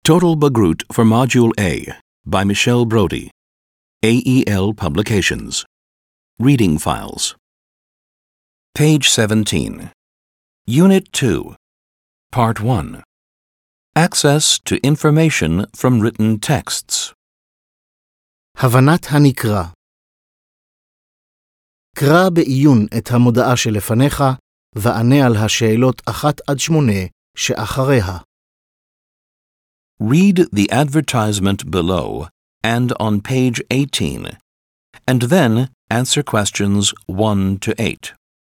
Total Bagrut for Module A by Michelle Brody, AEL Publications. Reading Files. Page 17. Unit 2. Part 1. Access to information from written texts. הבנת הנקרא. קרא בעיון את המודעה שלפניך וענה על השאלות 1-8 שאחריה. Read the advertisement below and on page 18, and then answer questions 1-8.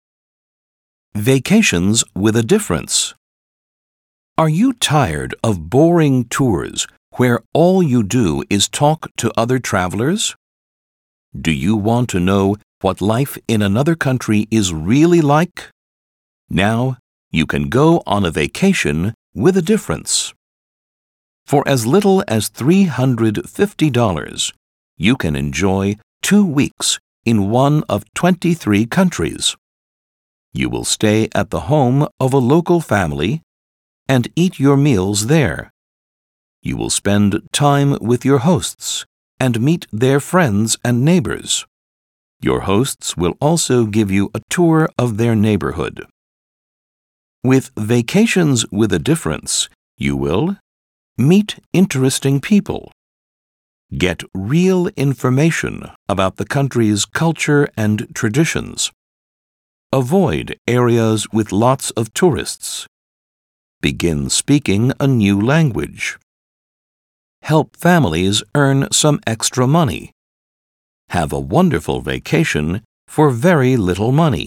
Vacations with a difference. Are you tired of boring tours where all you do is talk to other travelers? Do you want to know what life in another country is really like? Now you can go on a vacation with a difference. For as little as $350, you can enjoy 2 weeks in one of 23 countries. You will stay at the home of a local family and eat your meals there. You will spend time with your hosts and meet their friends and neighbors. Your hosts will also give you a tour of their neighborhood. With Vacations with a Difference, you will meet interesting people, get real information about the country's culture and traditions, avoid areas with lots of tourists, begin speaking a new language, help families earn some extra money, have a wonderful vacation for very little money.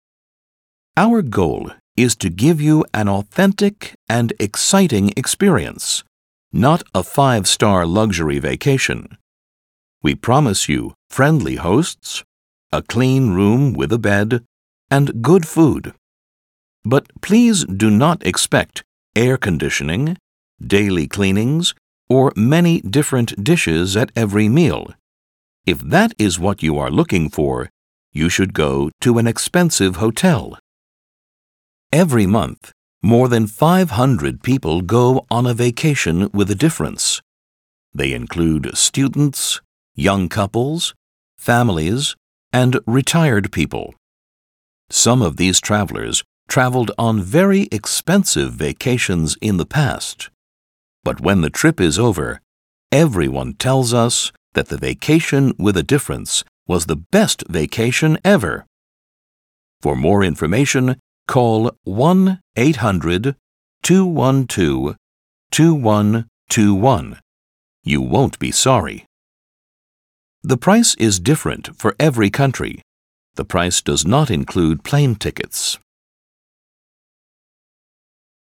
Our goal is to give you an authentic and exciting experience, not a 5-star luxury vacation. We promise you friendly hosts, a clean room with a bed, and good food. But please do not expect air conditioning, daily cleanings, or many different dishes at every meal. If that is what you are looking for, you should go to an expensive hotel. Every month, more than 500 people go on a vacation with a difference. They include students, young couples, families, and retired people. Some of these travelers traveled on very expensive vacations in the past. But when the trip is over, everyone tells us that the Vacation with a Difference was the best vacation ever. For more information, call 1-800-212-2121. You won't be sorry. The price is different for every country. The price does not include plane tickets.